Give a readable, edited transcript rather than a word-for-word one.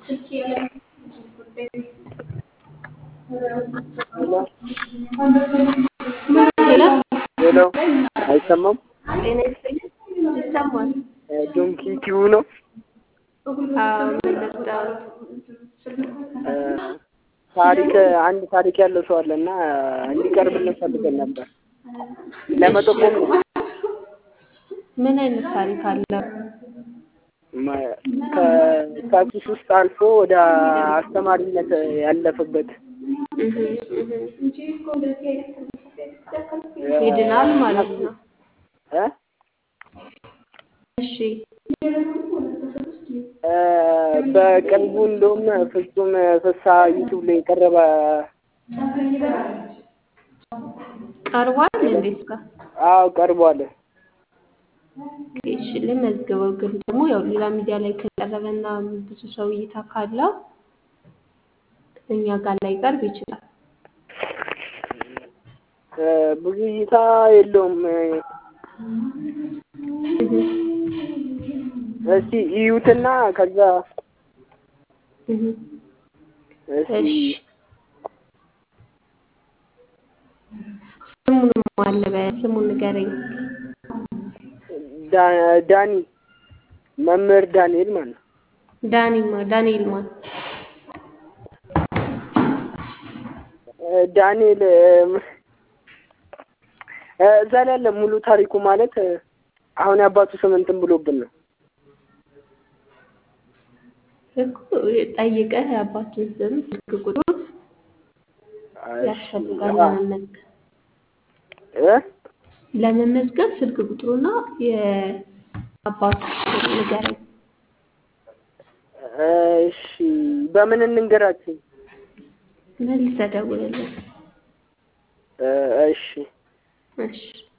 ሄሎ ሄሎ ሄሎ አይሰማም? ጤና ይስጥልኝ። ይሰማል? ዶንኪ ቲዩ ነው። አዎ፣ ምን ልርዳው? አንድ ታሪክ ያለው ሰው አለና እንዲቀርብልን ፈልገን ነበር ለመጠቆም ነው። ምን አይነት ታሪክ አለ? ከታክስ ውስጥ አልፎ ወደ አስተማሪነት ያለፈበት ይድናል ማለት ነው። እ እሺ በቅርቡ እንደውም ፍጹም ፍስሐ ዩቲዩብ ላይ የቀረበ ቀርቧል። እንዴት ጋር? አዎ ቀርቧል። እሺ ለመዝገበው ግን ደግሞ ያው ሌላ ሚዲያ ላይ ከቀረበና ብዙ ሰው እይታ ካለው እኛ ጋር ላይ ቀርብ ይችላል። ብዙ እይታ የለውም። እስቲ እዩትና ከዛ እሺ ስሙን ማለበ ስሙን ንገረኝ። ዳኒ መምህር ዳንኤል ማለት ነው። ዳንኤል ማለት ዳንኤል እዛ ላይ ያለ ሙሉ ታሪኩ ማለት አሁን ያባቱ ስም እንትን ብሎብን ነው እኮ ጠይቀህ የአባቱን ስም ስልክ ቁጥር ያስፈልጋል ለመመዝገብ ስልክ ቁጥሩና የአባቱ ስም ንገረኝ። እሺ በምን እንንገራችሁ? መልሰህ ደውልልኝ። እሺ እሺ